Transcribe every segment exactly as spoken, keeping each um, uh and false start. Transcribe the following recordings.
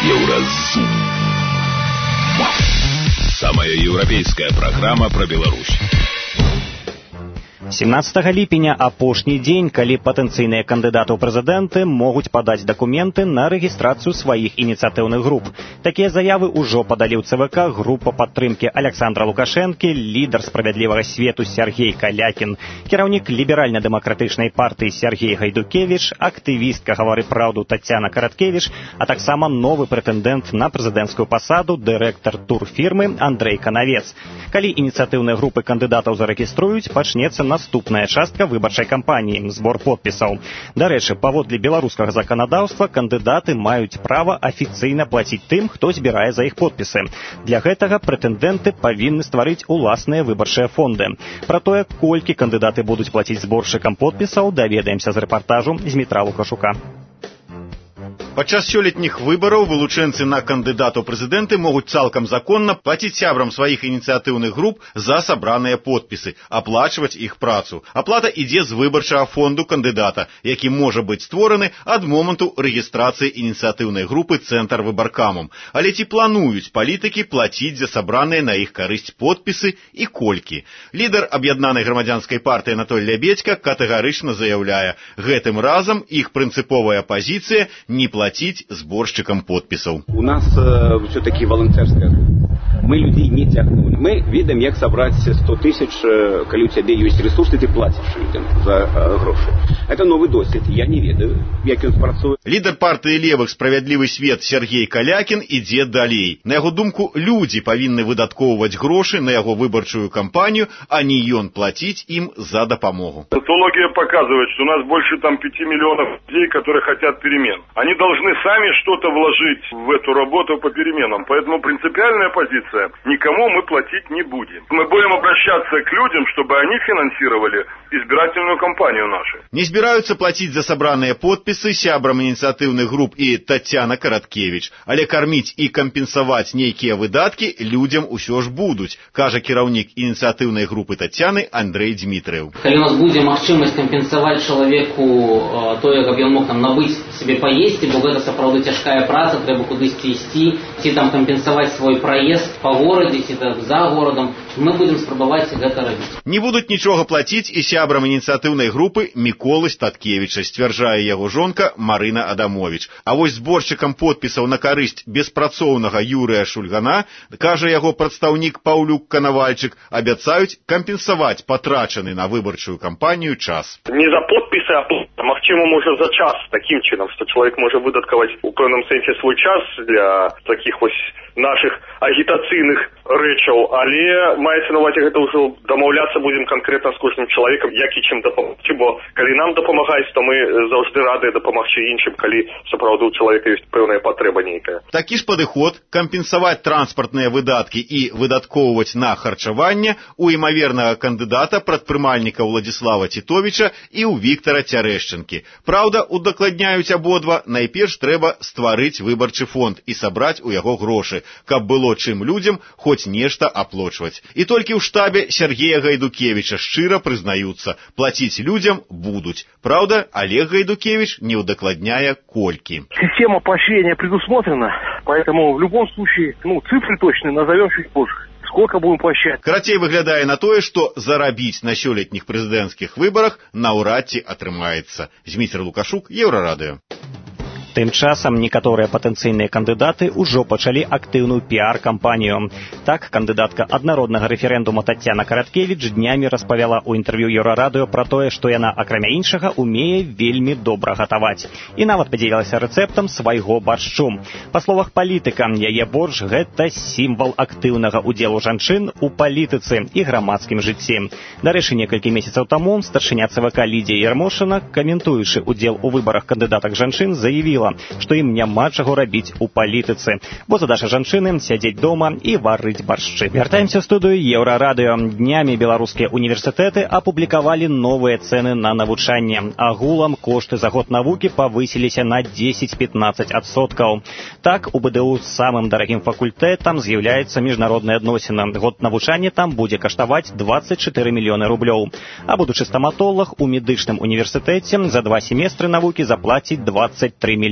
Еўразум. Самая еўрапейская программа про Беларусь. семнадцатага ліпеня апошні дзень, калі патэнцыйныя кандыдаты ў прэзідэнты могуць падаць дакументы на рэгістрацыю сваіх ініцыятыўных груп. Такія заявы ўжо падалі ў ЦВК група падтрымкі Александра Лукашэнкі, лідар справядлівага свету Сергей Калякін, кіраўнік ліберальна-дэмакратычнай партыі Сергей Гайдукевіч, актывістка «Гавары праўду» Тацяна Караткевіч, а таксама новы прэтэндэнт на прэзідэнцкую пасаду дырэктар турфірмы Андрэй Канавец. Калі ініцыятыўныя групы кандыдатаў зарэгіструюць, пачнецца наступная частка выбарчай кампаніі – збор подпісаў. Дарэчы, паводле беларускага заканадаўства кандыдаты маюць права афіцыйна плаціць тым, хто збірае за іх подпісы. Для гэтага прэтэндэнты павінны стварыць уласныя выбарчыя фонды. Пра тое, колькі кандыдаты будуць плаціць зборшчыкам подпісаў, даведаемся з рэпартажу Змітра Лукашука. Падчас сёлетніх выбараў вылучэнцы на кандыдатаў прэзідэнты могуць цалкам законна плаціць сябрам сваіх ініцыятыўных груп за сабраныя подпісы, аплачваць іх працу. Аплата ідзе з выбарчага фонду кандыдата, які можа быць створаны ад моманту рэгістрацыі ініцыятыўнай групы «Цэнтр выбаркамам». Але ці плануюць палітыкі плаціць за сабраныя на іх карысць подпісы і колькі? Лідар аб'яднанай грамадзянскай партыі Анатоль Лябедзька катэгарычна заяўляе, гэтым разам іх прынцыповая пазіцыя не плаціць платить сборщикам подписов. У нас э, все-таки волонтерская группа. Мы людей не тягнули. Мы видим, как собрать сто тысяч, э, когда у тебя есть ресурсы, ты платишь людям за э, гроши. Это новый досвід. Я не ведаю, як ён працуе. Лідар партыі левых «Справядлівы свет» Сергей Калякін ідзе далей. На яго думку, людзі павінны выдаткоўваць грошы на яго выбарчую кампанію, а не ён платіць ім за дапамогу. Социология показывает, что у нас больше там пяти миллионов людей, которые хотят перемен. Они должны сами что-то вложить в эту работу по переменам. Поэтому принципиальная позиция – никому мы платить не будем. Мы будем обращаться к людям, чтобы они финансировали избирательную кампанию нашу. Не збіраюцца плаціць за сабраныя подпісы сябрам ініцыятыўных груп і Тацяна Караткевіч, але карміць і кампенсаваць нейкія выдаткі людзям усё ж будуць, кажа кіраўнік ініцыятыўнай групы Тацяны Андрэй Дмітрыеў. Калі у нас будзе магчымасць кампенсаваць чалавеку тое, каб ён мог там набыць себе паесці, бо гэта сапраўды цяжкая праца, трэба кудысьці ісці, ці там кампенсаваць свой праезд па горадзе, ці так за горадам, мы будзем спрабаваць гэта рабіць. Не будуць нічога плаціць і сябрам ініцыятыўнай групы Міколы Статкевіча, сцвярджае яго жонка Марына Адамович. А вось зборшчыкам подпісаў на карысць беспрацоўнага Юрыя Шульгана, кажа яго прадстаўнік Паўлюк Канавальчык, абяцаюць кампенсаваць патрачаны на выбарчую кампанію час. Не за подпісы, а магчыма, можа, за час, такім чынам, што чалавек можа выдаткаваць у пэўным сэнсе свой час для такіх вось наших агітацыйных рэчаў, але маецца на увазе гэта ўжо дамаўляцца будзем канкрэтна з кожным чалавекам, як і чым дапамагчы, бо калі нам дапамагаюць, то мы заўжды рады дапамагчы іншым, калі сапраўды ў чалавека ёсць пэўная патрэба нейкая. Такі ж падыход кампенсаваць транспартныя выдаткі і выдаткоўваць на харчаванне у імавернага кандыдата прадпрымальніка Владзіслава Цітовіча і ў Віктара Цярэшчынкі. Праўда, удакладняюць абодва, найперш трэба стварыць выбарчы фонд і сабраць у яго грошы, каб было чым людзям хоць нешта аплочваць. І толькі ў штабе Сергея Гайдукевіча шчыра прызнаюцца, плаціць людзям будуць. Праўда, Олег Гайдукевич не удакладняе колькі. Система поощрения предусмотрена, поэтому в любом случае, ну, цифры точные назовем чуть позже. Сколько будем поощрять? Карацей, выглядае на тое, што зарабіць на сёлетніх прэзідэнцкіх выбарах наўрад ці атрымаецца. Зміцер Лукашук, Еўрарадыё. Тым часам некаторыя патэнцыйныя кандыдаты ўжо пачалі актыўную піар-кампанію. Так, кандыдатка аднароднага рэферэндума Тацяна Караткевіч днямі распавяла ў інтэрв'ю Еўрарадыё пра тое, што яна, акрамя іншага, умее вельмі добра гатаваць. І нават падзялілася рэцэптам свайго баршчу. Па словах палітыка, яе боршч – гэта сімвал актыўнага ўдзелу жанчын у палітыцы і грамадскім жыцці. Дарэчы, некалькі месяцаў таму старшыня ЦВК Лідія Ярмошына, каментуючы ўдзел у выбарах кандыдатак жанчын, заявіла, што ім няма чаго рабіць у палітыцы, бо задача жанчыны сядзець дома і варыць баршчы. Вяртаемся ў студыю Еўрарадыё. Днямі беларускія універсітэты апублікавалі новыя цэны на навучанне. Агулам кошты за год навукі павысіліся на дзесяць-пятнаццаць адсоткаў. Так, у БДУ самым дарагім факультэтам з'яўляецца міжнародная адносіна. Год навучання там будзе каштаваць дваццаць чатыры мільёны рублёў. А будучы стаматолог у медычным універсітэце за два семестры навукі заплаціць дваццаць тры мільёны.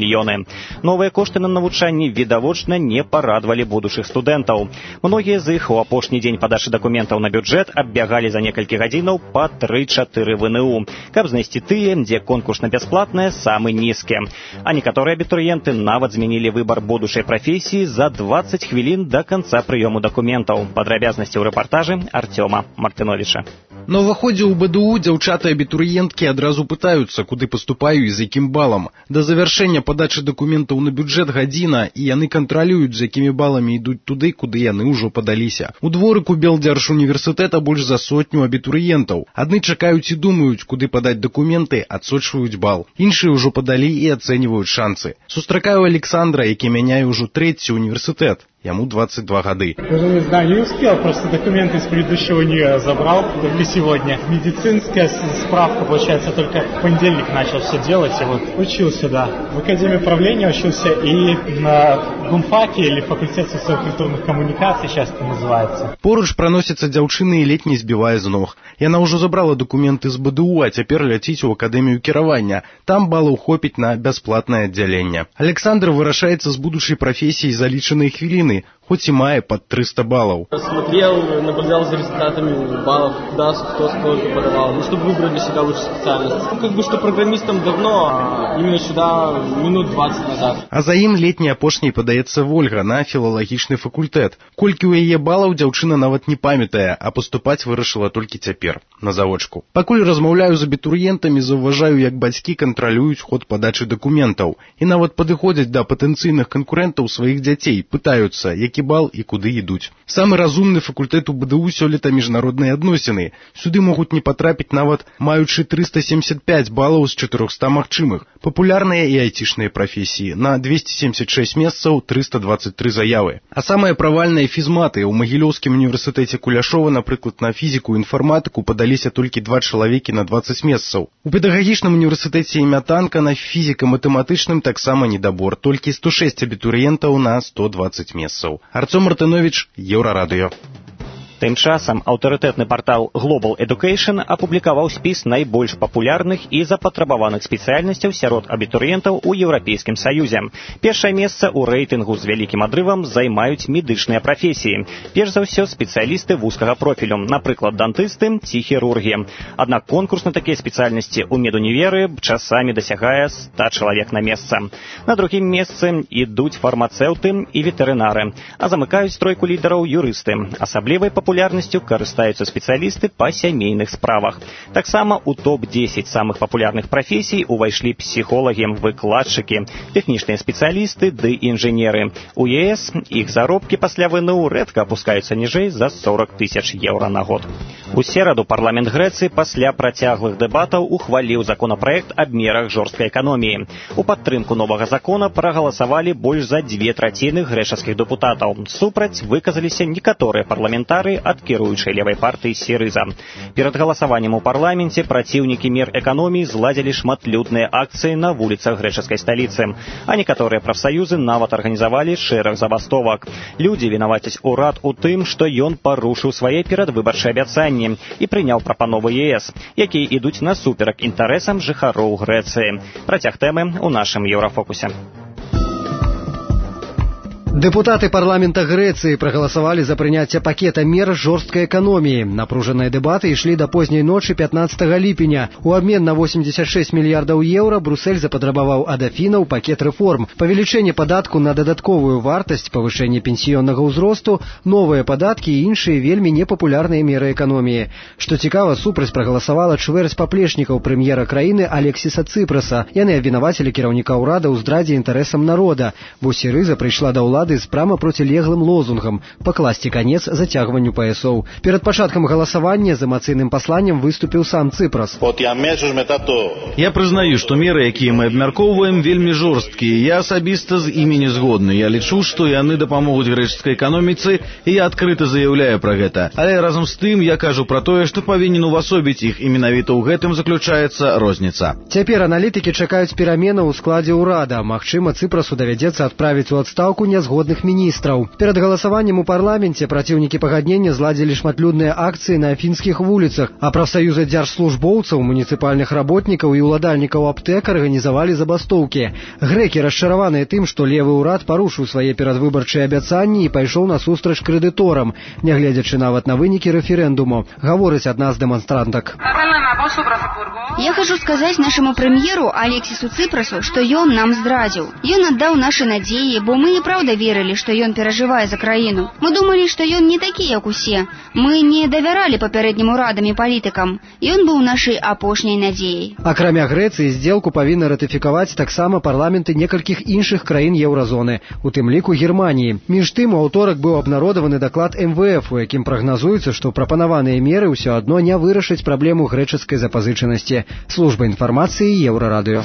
мільёны. Новыя кошты на навучанне відавочна не парадавалі будучых студэнтаў. Многія з іх у апошні дзень падачы дакументаў на бюджэт аббягалі за некалькі гадзінаў па тры-чатыры вэ эн у, каб знайсці тыя, дзе конкурс на бясплатнае самы нізкі. А некаторыя абітурыенты нават змянілі выбар будучай прафесіі за дваццаць хвілін да канца прыёму дакументаў. Падрабязнасці ў рэпартажы Артёма Мартыновіча. На ўваходзе ў бэ дэ у дзяўчаты-абітурыенткі адразу пытаюцца, куды паступаю і з якім балам. Да завяршэння падачы дакументаў на бюджэт гадзіна, і яны кантралююць, з якімі баламі ідуць туды, куды яны ўжо падаліся. У дворыку Белдзяржуніверсітэта больш за сотню абітурыентаў. Адны чакаюць і думаюць, куды падаць дакументы, адсочваюць бал. Іншыя ўжо падалі і ацэньваюць шансы. Сустракаю Александра, які мяняе ўжо трэці універсітэт. Ему двадцать два года. Даже не знаю, не успел, просто документы из предыдущего не забрал, только сегодня. Медицинская справка, получается, только в понедельник начал все делать, и вот учился, да. В Академии управления учился и на гумфаке, или факультете социокультурных коммуникаций, сейчас это называется. Поруч проносится дзяўчына і ледь не збівае з ног. Яна ўжо забрала документы з бэ дэ у, а цяпер ляціць у Акадэмію кіравання. Там балаў хопіць на бясплатнае аддзяленне. Александр вырашаецца з будучай прафесіі за лічаныя хвіліны, хоть и мае под триста баллов. Смотрел, наблюдал за результатами баллов, куда кто сколько подавал, ну, чтобы выбрать для себя лучшую специальность. Ну, как бы, что программистом давно, а именно сюда минут двадцать назад. А за ім летняй апошняй падаецца Вольга на філалагічны факультэт. Колькі ў яе балаў дзяўчына нават не памятае, а паступаць вырашыла толькі цяпер, на заводчку. Пакуль размаўляю з абітурыентамі, заўважаю, як бацькі кантралююць ход падачы дакументаў і нават падыходзяць да патэнцыйных канкурэнтаў сваіх дзяцей, пытаюцца, які бал і куды ідуць. Самы разумны факультэт у бэ дэ у сёлета міжнародныя адносіны. Сюды могуць не патрапіць нават маючы трыста семьдесят пять балаў з чатырохсот магчымых. Папулярныя і айцішныя прафесіі. На двести семьдесят шесть месцаў трыста двадцать три заявы. А самыя правальныя фізматы. У Магілёўскім універсітэце Куляшова, напрыклад, на фізіку і інфарматыку падаліся толькі два чалавекі на двадцать месцаў. У педагагічным універсітэце імя Танка на фізіка-матэматычным таксама недабор. Толькі сто шесть абітурыентаў на сто двадцать месцаў. Артём Мартынович, Еўрарадыё. Тым часам аўтарытэтны партал Global Education апублікаваў спіс найбольш папулярных і запатрабаваных спецыяльнасцяў сярод абітурыентаў у Еўрапейскім Саюзе. Першае месца ў рэйтынгу з вялікім адрывам займаюць медычныя прафесіі. Перш за ўсё спецыялісты вузкага профілю, напрыклад, дантысты ці хірургі. Аднак конкурс на такія спецыяльнасці ў медуніверы часамі дасягае ста чалавек на месца. На другім месцы ідуць фармацэўты і ветэрынары, а замыкаюць тройку лідараў юрысты. Асаблівай папулярнасцю Популярнасцю карыстаюцца спецыялісты па сямейных справах. Таксама ў топ дзесяць самых папулярных прафесій увайшлі псіхолагі, выкладчыкі, тэхнічныя спецыялісты ды інжынеры. У е эс іх заробкі пасля вэ эн у рэдка апускаюцца ніжэй за сорок тысяч еўра на год. У сераду парламент Грэцыі пасля працяглых дэбатаў ухваліў законапраект аб мерах жорсткай эканоміі. У падтрымку новага закона прагаласавалі больш за дзве траціны грэчаскіх дэпутатаў. Супраць выказаліся некаторыя парламентары ад кіруючай левай партыі Сірыза. Перад галасаваннем у парламенце праціўнікі мер эканоміі зладзілі шматлюдныя акцыі на вуліцах грэчаскай сталіцы, а некаторыя прафсаюзы нават арганізавалі шэраг забастовак. Людзі вінавацяць урад у тым, што ён парушыў свае перадвыбарчыя абяцанні і прыняў прапановы е эс, якія ідуць насуперак інтарэсам жыхароў Грэцыі. Працяг тэмы ў нашым Еўрафокусе. Депутаты парламента Греции проголосовали за принятие пакета мер жесткой экономии. Напруженные дебаты шли до поздней ночи пятнадцатого ліпеня. У обмен на восемьдесят шесть миллиардов евро Брюссель запатрабаваў ад Афінаў пакет реформ. Павелічэнне падатку на дадатковую вартасць, павышэнне пенсіённага ўзросту, новыя падаткі і іншыя вельмі непапулярныя меры эканоміі. Што цікава, супраць прагаласавала чвэрць паплечнікаў прэм'ера краіны Алексіса Цыпраса. Яны абвінавацілі кіраўніка ўрада ў здрадзе інтарэсам народа, бо Сірыза прыйшла да ўлады з прама процілеглым лозунгам «Пакласці канец зацягванню паясоў». Перад пачаткам галасавання з эмацыйным пасланнем выступіў сам Цыпрас. Я прызнаю, што меры, якія мы абмяркоўваем, вельмі жорсткія. Я асабіста з імі не згодны. Я лічу, што яны дапамогуць грэчаскай эканоміцы, і я адкрыта заяўляю пра гэта. Але разам з тым я кажу пра тое, што павінен увасобіць іх, і менавіта ў гэтым заключаецца розніца. Цяпер аналітыкі чакаюць пераменаў у складзе ўрада. Магчыма, Цыпрасу давядзецца адправіць у адстаўку нязгодных нязгодных министраў. Перад галасаваннем у парламенце праціўнікі пагаднення зладзілі шматлюдныя акцыі на фінскіх вуліцах, а прафсаюзы дзяржслужбоўцаў, муніцыпальных работнікаў і ўладальнікаў аптэк арганізавалі забастоўкі. Грэкі расчараваныя тым, што левы ўрад парушыў свае перадвыбарчыя абяцанні і пайшоў насустрач крэдыторам, нягледзячы нават на вынікі рэферэндуму, гаворыць адна з дэманстрантак. Я хочу сказать нашему премьеру Алексису Ципрасу, что ён нам здрадзіў. Ён аддаў нашы надзеі, бо мы і праўда верылі, што ён перажывае за краіну. Мы думалі, што ён не такі, як усе. Мы не давяралі папярэднім урадам і палітыкам. Ён быў нашай апошняй надзеяй. Акрамя Грэцыі, здзелку павінны ратыфікаваць таксама парламенты некалькіх іншых краін еўразоны, у тым ліку Германіі. Між тым, у аўторак быў абнародаваны даклад эм вэ эф, у якім прагназуецца, што прапанаваныя меры ўсё адно не вырашаць праблему грэчаскай запазычанасці. Служба інфармацыі Еўрарадыё.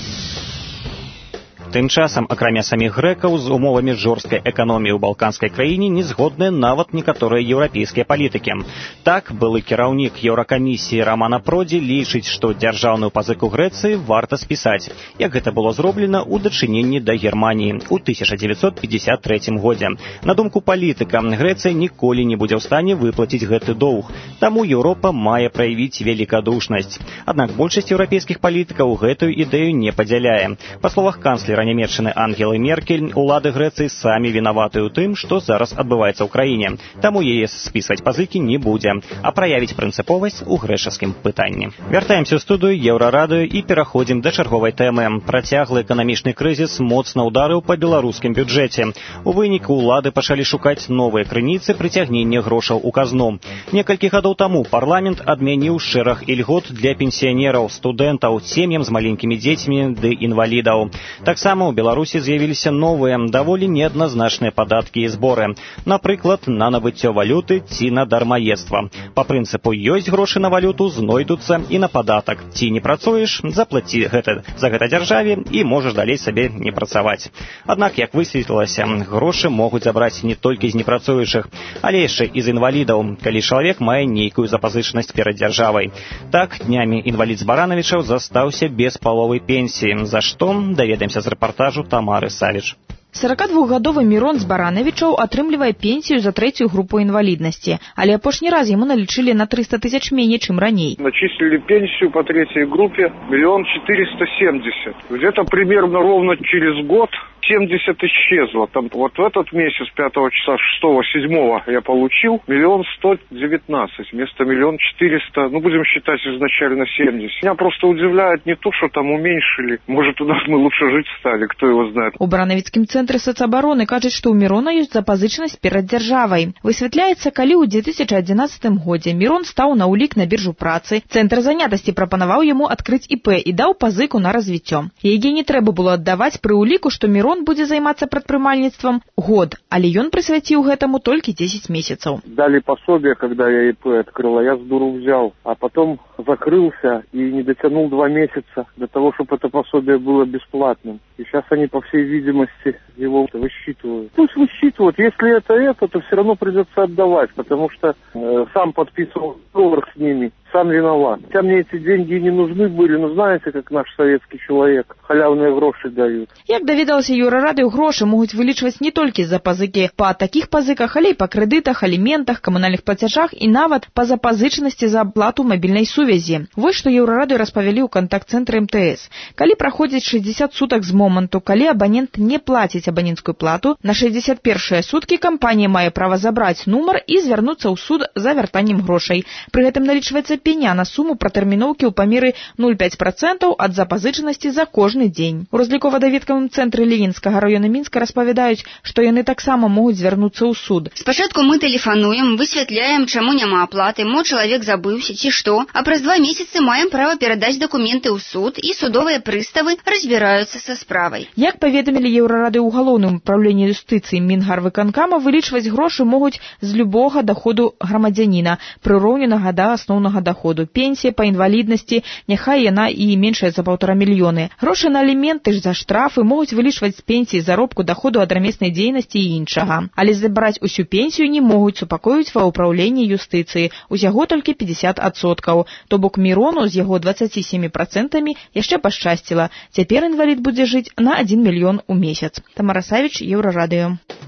Тым часам, акрамя саміх грэкаў, з умовамі жорсткай эканоміі ў балканскай краіне не згодныя нават некаторыя еўрапейскія палітыкі. Так, былы кіраўнік Еўракамісіі Рамана Продзі лічыць, што дзяржаўную пазыку Грэцыі варта спісаць, як гэта было зроблена ў дачыненні да Германіі ў тысяча дзевяцьсот пятьдесят трэцім годзе. На думку палітыка, Грэцыя ніколі не будзе ў стане выплаціць гэты доўг, таму Еўропа мае праявіць велікадушнасць. Аднак большасць еўрапейскіх палітыкаў гэтую ідэю не падзяляе. Па словах канцлера нямецчыны Ангелы Меркель, улады Грэцыі самі вінаваты ў тым, што зараз адбываецца ў краіне. Таму яе спісваць пазыкі не будзе, а праявіць прынцыповасць у грэчаскім пытанні. Вяртаемся ў студыю Еўрарадыё і пераходзім да чарговай тэмы. Працяглы эканамічны крызіс моцна ўдарыў па беларускім бюджэце. У выніку ўлады пачалі шукаць новыя крыніцы прыцягнення грошаў у казну. Некалькі гадоў таму парламент адмяніў шэраг ільгот для пенсіянераў, студэнтаў, сем'ям з маленькімі дзецьмі ды інвалідаў. Таксама у Беларусі з'явіліся новыя, даволі неадназначныя падаткі і зборы. Напрыклад, на набыццё валюты ці на дармаедства. Па прынцыпу ёсць грошы на валюту, знойдуцца і на падатак. Ці не працуеш, заплаці гэта, за гэта дзяржаве і можаш далей сабе не працаваць. Аднак, як высветлілася, грошы могуць забраць не толькі з непрацуючых, але яшчэ і з інвалідаў, калі чалавек мае нейкую запазычанасць перад дзяржавай. Так, днямі інвалід з Баранавічаў застаўся без паловы пенсіі, за што даведаемся з рэпартажу Тамары Савіч. сорокадвухгадовы Мирон з Баранавічаў атрымлівае пенсію за трэцюю групу інваліднасці, але апошні раз яму налічылі на триста тысяч меней, чым раней. Начислили пенсию по третьей группе миллион четыреста семьдесят. Где-то примерно ровно через год семьдесят исчезло. Там вот в этот месяц, пятого числа, шестого, седьмого я получил миллион сто девятнадцать. Вместо миллион четыреста, ну будем считать изначально семьдесят. Меня просто удивляет не то, что там уменьшили. Может, у нас мы лучше жить стали, кто его знает. У Баранавіцкім цэнтры сацабароны кажуць, што ў Мірона ёсць запазычанасць перад дзяржавай. Высвятляецца, калі ў две тысячи одиннадцатым годзе Мірон стаў на ўлік на біржу працы, цэнтр занятасці прапанаваў яму адкрыць і пэ і даў пазыку на развіццё. Яе не трэба было аддаваць пры ўліку, што Мірон будзе займацца прадпрымальніцтвам год, але ён прысвяціў гэтаму толькі десять месяцаў. Дали пособие, когда я и пэ открыла, я с дуру взял, а потом закрылся и не дотянул два месяца до того, чтобы это пособие было бесплатным. И сейчас они, по всей видимости, его высчитывают. Пусть высчитывают, если это это, то все равно придется отдавать, потому что э, сам подписывал договор с ними, сам виноват. Хотя мне эти деньги не нужны были, но знаете, как наш советский человек, халявные гроши дают. Як даведалася Еўрарадыё, грошы могуць вылічваць не толькі за пазыкі па такіх пазыках, але і па крэдытах, аліментах, камунальных плацяжах і нават па запазычанасці за аплату мабільнай сувязі. Вось што Еўрарадыё распавялі ў кантакт-цэнтры эм тэ эс. Калі праходзіць шэсцьдзесят сутак з моманту, калі абанент не плаціць абаненцкую плату, на шэсцьдзесят першыя суткі кампанія мае права забраць нумар і звярнуцца ў суд за вяртаннем грошай. Пры гэтым налічваецца пеня на суму пратэрміноўкі ў памеры ноль цэлых пяць десятых працэнта ад запазычанасці за кожны дзень. У разлікова-даведкавым цэнтры Ленінскага раёна Мінска распавядаюць, што яны таксама могуць звярнуцца ў суд. Спачатку мы тэлефануем, высвятляем, чаму няма аплаты, мо чалавек забыўся ці што, а праз два месяцы маем права перадаць дакументы ў суд, і судовыя прыставы разбіраюцца са справай. Як паведамілі Еўрарадыё ў галоўным управленні юстыцыі Мінгарвыканкама, вылічваць грошы могуць з любога даходу грамадзяніна, прыраўненага да асноўнага даходу. Пенсія па інваліднасці, няхай яна і меншая за паўтара мільёны. Грошы на аліменты ж за штрафы могуць вылічваць з пенсіі, заробку, даходу ад рамеснай дзейнасці і іншага. Але забраць усю пенсію не могуць, супакоіць ва ўпраўленні юстыцыі. Усяго толькі пятьдесят адсоткаў. То бок Мірону з яго дваццаці сямі працэнтамі яшчэ пашчасціла. Цяпер інвалід будзе жыць на адзін мільён у месяц. Тамара Савіч, Еўрарадыё.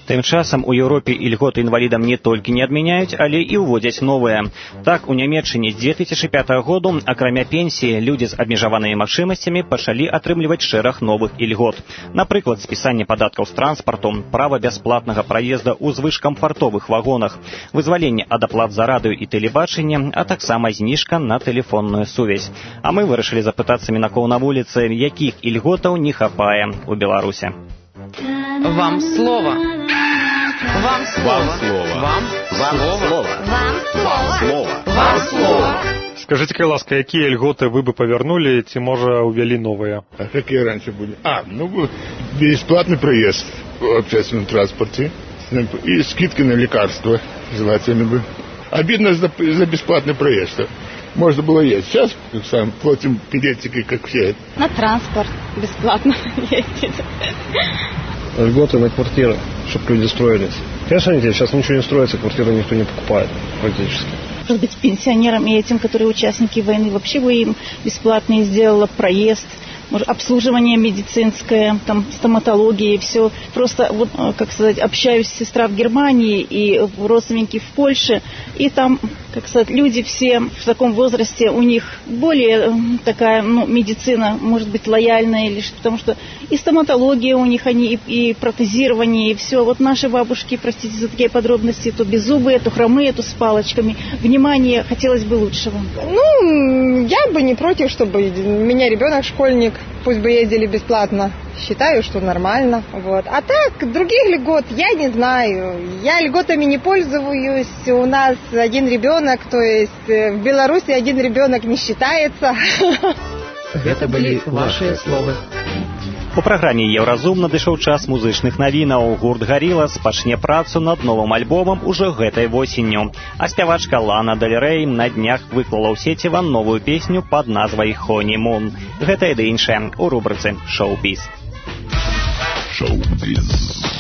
Тым часам у Еўропе ільготы інвалідам не толькі не адмяняюць, але і ўводзяць новыя. Так, у Нямецчыне з дзве тысячы пятага году, акрамя пенсіі, людзі з абмежаванымі магчымасцямі пачалі атрымліваць шэраг новых ільгот. Напрыклад, спісанне падаткаў з транспарту, права бясплатнага праезда ў звышкамфартовых вагонах, вызваленне ад аплат за радыё і тэлебачанне, а таксама зніжка на тэлефонную сувязь. А мы вырашылі запытацца мінакоў на вуліцы, якіх ільготаў не хапае у Беларуси. Вам слово. Вам слово. Вам слово. Вам слово. Вам слово. Вам слово. Скажите-ка, ласка, какие льготы вы бы повернули, ці, може, увели новые? А какие раньше были? А, ну, бесплатный проезд в общественном транспорте и скидки на лекарства желательно бы. Обидно за, за бесплатный проезд. Можно было есть. Сейчас сам платим билетики, как все. На транспорт бесплатно ездить. Льготы на квартиры, чтобы люди строились. Конечно, нет, сейчас ничего не строится, квартиры никто не покупает практически. Может быть, пенсионерам и этим, которые участники войны, вообще бы им бесплатно сделала проезд, может, обслуживание медицинское, там, стоматология и все. Просто, вот, как сказать, общаюсь с сестрой в Германии и родственники в Польше, и там, как сказать, люди все в таком возрасте, у них более такая, ну, медицина, может быть, лояльная, или что, потому что и стоматология у них, они, и, и протезирование, и все. Вот наши бабушки, простите за такие подробности, то беззубые, то хромые, то с палочками. Внимание, хотелось бы лучшего. Ну, я бы не против, чтобы у меня ребенок школьник, пусть бы ездили бесплатно. Считаю, что нормально. Вот. А так, других льгот я не знаю. Я льготами не пользуюсь. У нас один ребенок, то есть в Беларуси один ребенок не считается. Это были ваши слова. У праграме «Еўразум» надышоў час музычных навінаў. Гурт «Гарилас» пачне працу над новым альбомам ужо гэтай восенню. А спявачка Лана Дель Рей на днях выклала ў сеціва новую песню пад назвай «Honeymoon». Гэта і ды іншае ў рубрыцы «Шоу-біз». Шоу-біз.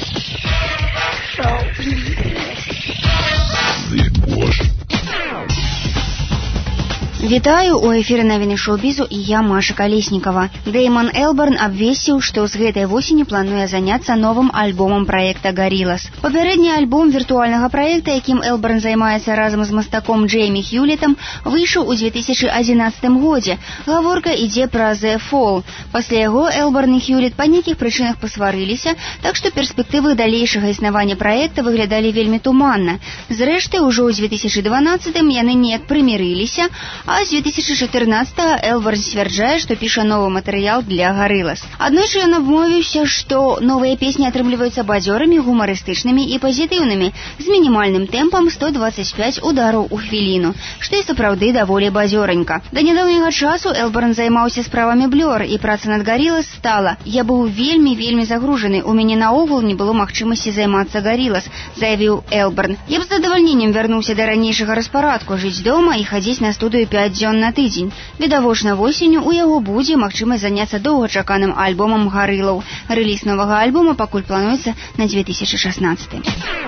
Вітаю, у эфіры навіны шоу-бізу і я, Маша Калеснікова. Дэйман Элбарн абвесціў, што з гэтай восені плануе заняцца новым альбомам праекта «Гарилас». Папярэдні альбом віртуальнага праекта, якім Элбарн займаецца разам з мастаком Джеймі Хьюлітам, выйшаў у дзве тысячы адзінаццатым годзе. Гаворка ідзе пра «The Fall». Пасля яго Элбарн і Хьюліт па нейкіх прычынах пасварыліся, так што перспектывы далейшага існавання праекта выглядалі вельмі туманна. Зрэшты, ужо ў дзве тысячы дванаццатым яны неяк прымірыліся, а з дзве тысячы чатырнаццатага Элбарн сцвярджае, што піша новы матэрыял для «Гарилас». Аднойчы ён абмовіўся, што новыя песні атрымліваюцца бадзёрымі, гумарыстычнымі і пазітыўнымі, з мінімальным тэмпам сто дваццаць пяць удараў у хвіліну, што і сапраўды даволі бадзёранька. Да нядаўняга часу Элбарн займаўся справамі Blur, і праца над «Гарилас» стала. Я быў вельмі-вельмі загружаны, у мяне наогул не было магчымасці займацца «Гарилас», заявіў Элбарн. Я б з задавальненнем вярнуўся да ранейшага распарадку, жыць дома і хадзіць на студыю пяць дзён на тыдзень. Відавочна, восенню у яго будзе магчымасць заняцца доўгачаканым альбомам «Гарилаў». Рэліз новага альбома пакуль плануецца на дзве тысячы шаснаццаты.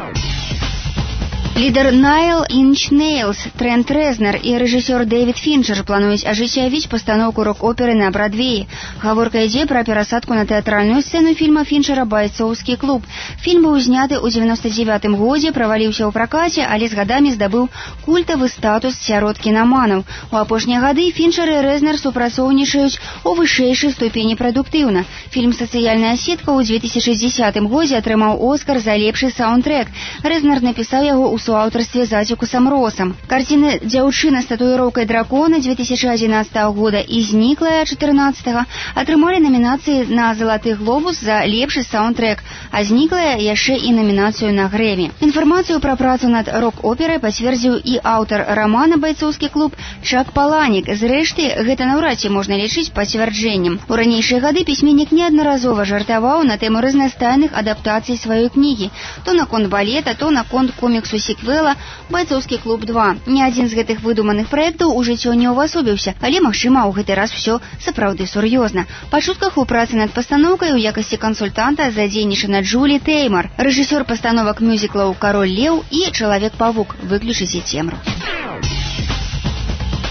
Лідар Найл Інч Нейлс, Трэнт Рэзнер і рэжысёр Дэвід Фінчер плануюць ажыццявіць пастаноўку рок-оперы на Брадвеі. Гаворка ідзе пра перасадку на тэатральную сцэну фільма Фінчера «Байцоўскі клуб». Фільм быў зняты ў дзевяноста дзевятым годзе, праваліўся ў пракаце, але з гадамі здабыў культавы статус сярод кінаманаў. У апошнія гады Фінчер і Рэзнер супрацоўнічаюць у вышэйшай ступені прадуктыўна. Фільм «Сацыяльная сетка» ў дзве тысячы дзесятым годзе атрымаў Оскар за лепшы саундтрэк. Рэзнер напісаў яго ў у аўтарстве з Ацікусам Росам. Карціны «Дзяўчына з татуіроўкай дракона» дзве тысячы адзінаццатага года і «Зніклая» чатырнаццатага атрымалі намінацыі на «Залаты глобус» за лепшы саундтрэк, а «Зніклая» яшчэ і намінацыю на Грэмі. Інфармацыю пра працу над рок-операй пацвердзіў і аўтар рамана «Байцоўскі клуб» Чак Паланік. Зрэшты, гэта наўрад ці можна лічыць пацвярджэннем. У ранейшыя гады пісьменнік неаднаразова жартаваў на тэму разнастайных адаптацый сваёй кнігі. То наконт балета, то наконт коміксу сіквела «Байцоўскі клуб два». Ні адзін з гэтых выдуманых праектаў у жыццё не ўвасобіўся, але, магчыма, у гэты раз усё сапраўды сур'ёзна. Па чутках у працы над пастаноўкай у якасці кансультанта задзейнічана Джулі Тэймар, рэжысёр пастановак мюзіклаў «Кароль леў» і «Чалавек-павук». Выключыце цемру.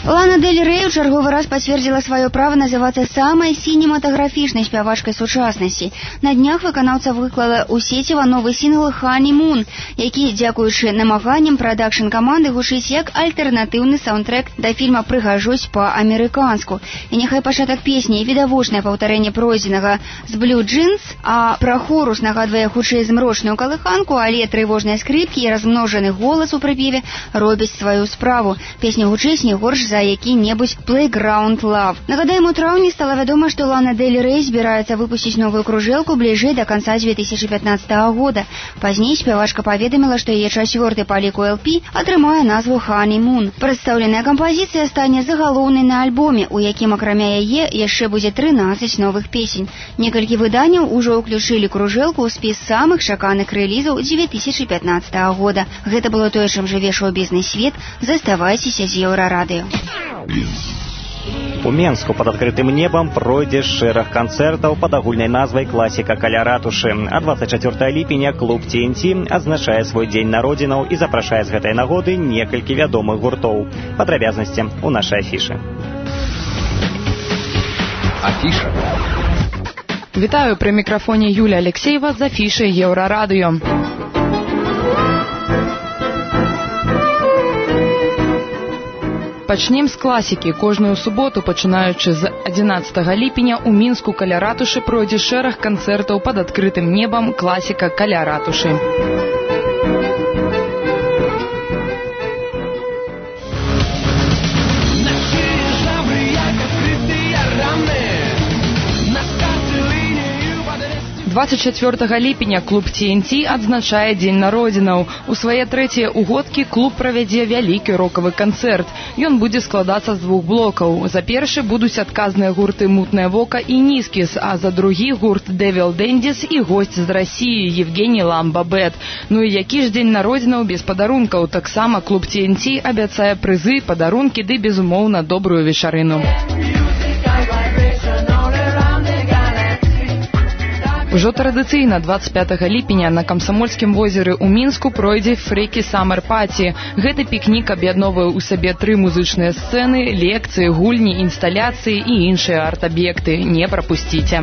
Лана Дель Рэй у чарговы раз пацвердзіла сваё права называцца самай сінематаграфічнай спявачкай сучаснасці. На днях выканаўца выклала ў сеціва новы сінгл «Honeymoon», які, дзякуючы намаганням прадакшн-каманды, гучыць як альтэрнатыўны саундтрэк да фільма «Прыгажусь па-амерыканску». І няхай пачатак песні відавочнае паўтарэнне пройдзенага з «Blue Jeans», а пра хорус нагадвае хутчэй змрочную калыханку, але трывожныя скрыпкі і размножаны голас у прыпеве робяць сваю справу. Песня гучыць не горш за які-небудзь «Playground Love». Нагадаем, у траўні стала вядома, што Лана Дель Рэй збіраецца выпусціць новую кружэлку бліжэй да канца дзве тысячы пятнаццатага года. Пазней спявачка паведаміла, што яе чацвёрты па ліку эл пі атрымае назву «Honeymoon». Прадстаўленая кампазіцыя стане загалоўнай на альбоме, у якім акрамя яе яшчэ будзе трынаццаць новых песень. Некалькі выданняў ужо ўключылі кружэлку ў спіс самых чаканых рэлізаў дзве тысячы пятнаццатага года. Гэта было тое, чым жыве шоу-бізнес-свет. Заставайцеся з Еўрарадыё. У Менску под адкрытым небам пройдзе шэраг канцэртаў пад агульнай назвай «Класіка каля ратушы». А двадцать четвёртого ліпеня клуб ти эн ти адзначае свой дзень народзінаў і запрашае з гэтай нагоды некалькі вядомых гуртоў. Падрабязнасці ў нашай афішы. Афіша. Вітаю, пры мікрафоне Юля Алексеева з афішай Еўрарадыё. Пачнем з класікі. Кожную суботу, пачынаючы з адзінаццатага ліпеня, у Мінску каля ратушы пройдзе шэраг канцэртаў пад адкрытым небам «Класіка каля ратушы». двадцать четвёртого ліпеня клуб ти эн ти адзначае дзень народзінаў. У свае трэція ўгодкі клуб правядзе вялікі рокавы канцэрт. Ён будзе складацца з двух блокаў. За першы будуць адказныя гурты «Мутнае вока» і «Нізкіс», а за другі гурт «Дэвіл Дэндіс» і госць з Расіі Евгений Ламба-Бет. Ну і які ж дзень народзінаў без падарункаў? Таксама клуб ти эн ти абяцае прызы, падарункі ды, безумоўна, добрую вечарыну. Ужо традыцыйна двадцать пятого ліпеня на Камсамольскім возеры ў Мінску пройдзе «Фрэкі Саммер Паці». Гэты пікнік аб'ядноўвае ў сабе тры музычныя сцэны, лекцыі, гульні, інсталяцыі і іншыя арт-аб'екты. Не прапусціце.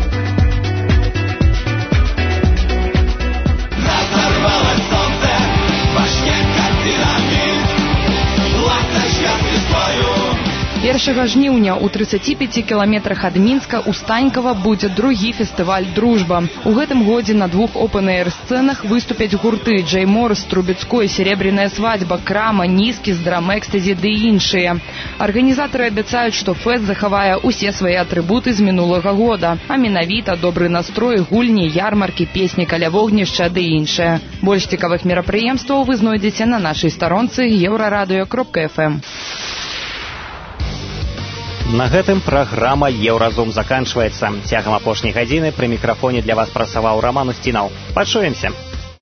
першага жніўня ў трыццаці пяці кіламетрах ад Мінска у Станькава будзе другі фестываль «Дружба». У гэтым годзе на двух опен-эйр-сцэнах выступяць гурты «Джей Морс», «Трубецкой», «Серебряная свадьба», «Крама», «Нізкіс», «Драм-экстазі» ды іншыя. Арганізатары абяцаюць, што фэст захавае ўсе свае атрыбуты з мінулага года, а менавіта добры настрой, гульні, ярмаркі, песні каля вогнішча ды іншае. Больш цікавых мерапрыемстваў вы знойдзеце на нашай старонцы еўрарадыё кропка эф эм. На гэтым праграма «Еўразум» заканчваецца. Цягам апошняй гадзіны пры мікрафоне для вас працаваў Раман Устінаў. Пачуемся!